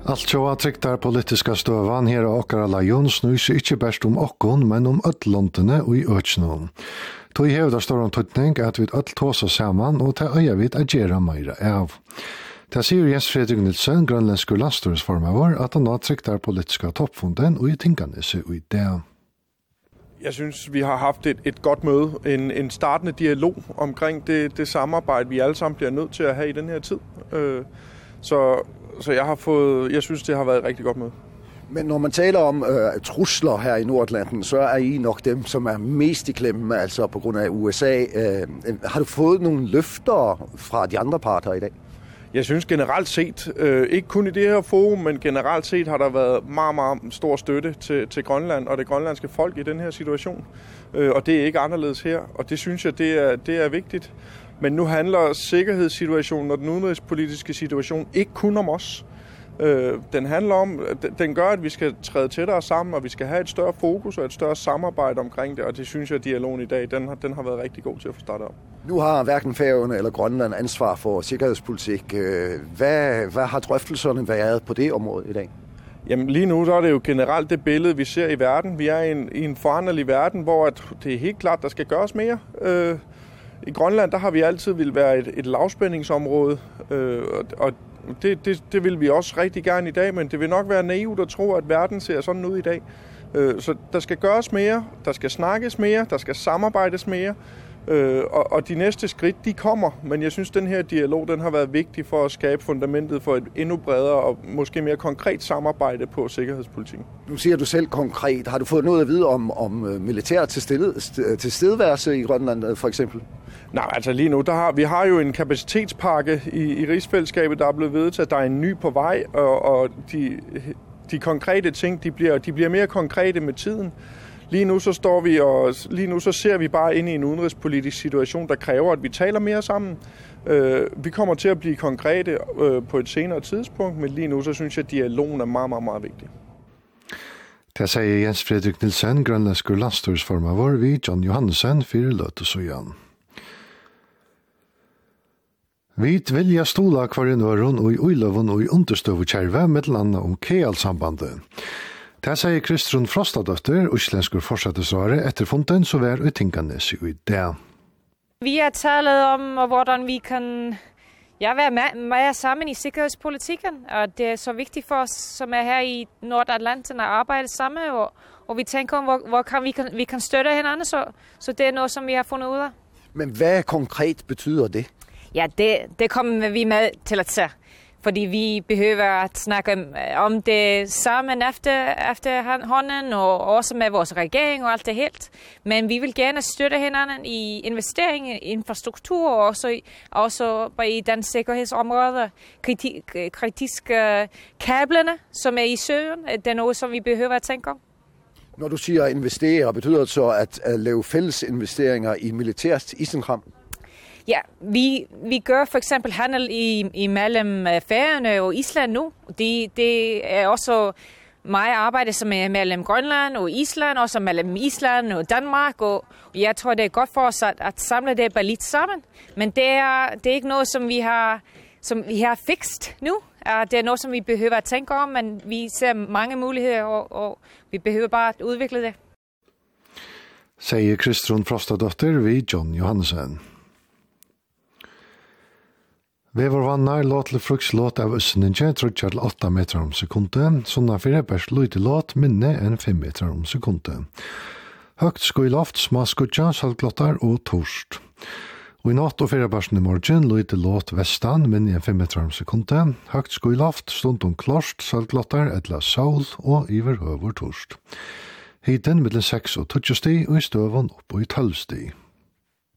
Altså tryggtar politiska støvan her og okkara lajon snus ikkje best okkon, men öllondene og i øtsnån. Tog hevda stor tøtning at vi öll tåsa saman og ta øya vid agera meira av. Ta sier Jens Fredrik Nilsen, grønlandske landstyresformavår, at han tryggtar politiska toppfunden og i Tinganese og i det. Jeg synes, vi har haft et godt møde, en startende dialog omkring det samarbejde, vi alle sammen bliver nødt til at have i den her tid. Så jeg synes, det har været et rigtig godt møde. Men når man taler om trusler her i Nordatlanten, så er I nok dem, som er mest i klemme, altså på grund af USA. Har du fået nogle løfter fra de andre parter i dag? Jeg synes generelt set, ikke kun i det her forum, men generelt set har der været meget, meget stor støtte til Grønland og det grønlandske folk i den her situation. Og det er ikke anderledes her, og det synes jeg, det er vigtigt. Men nu handler sikkerhedssituationen og den udenrigspolitiske situation ikke kun om os. Den gør, at vi skal træde tættere sammen, og vi skal have et større fokus og et større samarbejde omkring det, og det synes jeg, at dialogen i dag, den har været rigtig god til at få startet op. Nu har hverken Færøerne eller Grønland ansvar for sikkerhedspolitik. Hvad har drøftelserne været på det område i dag? Jamen lige nu så er det jo generelt det billede, vi ser i verden. Vi er i en foranderlig verden, hvor det er helt klart, der skal gøres mere. I Grønland der har vi altid vil være et lavspændingsområde, og det vil vi også rigtig gerne i dag, men det vil nok være naivt at tro, at verden ser sådan ud i dag. Så der skal gøres mere, der skal snakkes mere, der skal samarbejdes mere, og de næste skridt, de kommer. Men jeg synes, den her dialog, den har været vigtig for at skabe fundamentet for et endnu bredere og måske mere konkret samarbejde på sikkerhedspolitikken. Nu siger du selv konkret. Har du fået noget at vide om militær tilstedeværelse i Grønland for eksempel? Nej, altså lige nu, vi har jo en kapacitetspakke i rigsfællesskabet, der er blevet vedtaget. Der er en ny på vej, og de konkrete ting, de bliver mere konkrete med tiden. Lige nu så ser vi bare ind i en udenrigspolitisk situation, der kræver, at vi taler mere sammen. Vi kommer til at blive konkrete på et senere tidspunkt, men lige nu så synes jeg, at dialogen er meget, meget, meget vigtig. Det siger Jens Fredrik Nilsen, grønlandske landstyresformavår ved John Johansen, for Løtesøyan. Vi vilja stola kvar i Nøren og i Uiløven og i Understøvekjerve med landa om KL-sambandet. Det sier Kristrun Frostadøtter, utlændskur forsettesvare, etter funden så vær utinganes i det. Vi har talet om, hvordan vi kan være med sammen i sikkerhedspolitikken, og det er så vigtigt for os, som er her i Nordatlanten, at arbejde sammen, og vi tænker om, hvor vi kan støtte hinanden, så det er noget, som vi har fundet ud af. Men hvad konkret betyder det? Ja, det kommer vi med til at se. Fordi vi behøver at snakke om det sammen efter hånden, og også med vores regering og alt det helt. Men vi vil gerne støtte hinanden i investering i infrastruktur, og også i den sikkerhedsområde. Kritiske kablerne, som er i søen, det er noget, som vi behøver at tænke om. Når du siger investere, betyder det så at lave fælles investeringer i militært isenkram? Ja, vi gør for eksempel handel imellem Færøerne og Island nu. Det er også meget arbejde, som er mellem Grønland og Island, også mellem Island og Danmark. Og jeg tror, det er godt for os at samle det bare lidt sammen. Men det er ikke noget, som vi har fikst nu. Det er noget, som vi behøver at tænke om, men vi ser mange muligheder, og vi behøver bare at udvikle det. Sier Kristrun Frostadøtter ved John Johansen. Vevervannar låt til frukslåt av Øsseninje trutjar til 8 meter om sekundet, sånn at fyrir bærs lydde låt minne enn 5 meter om sekundet. Høgt skoiloft, smaskudja, salglottar og torst. Og i natt og fyrir bærsen i morgen lydde låt vestan minne enn 5 meter om sekundet. Høgt skoiloft, stundom klorst, salglottar, etla saul og iver over torst. Hiten mellom 6 og 20 sti og i støvun opp og i 12 sti.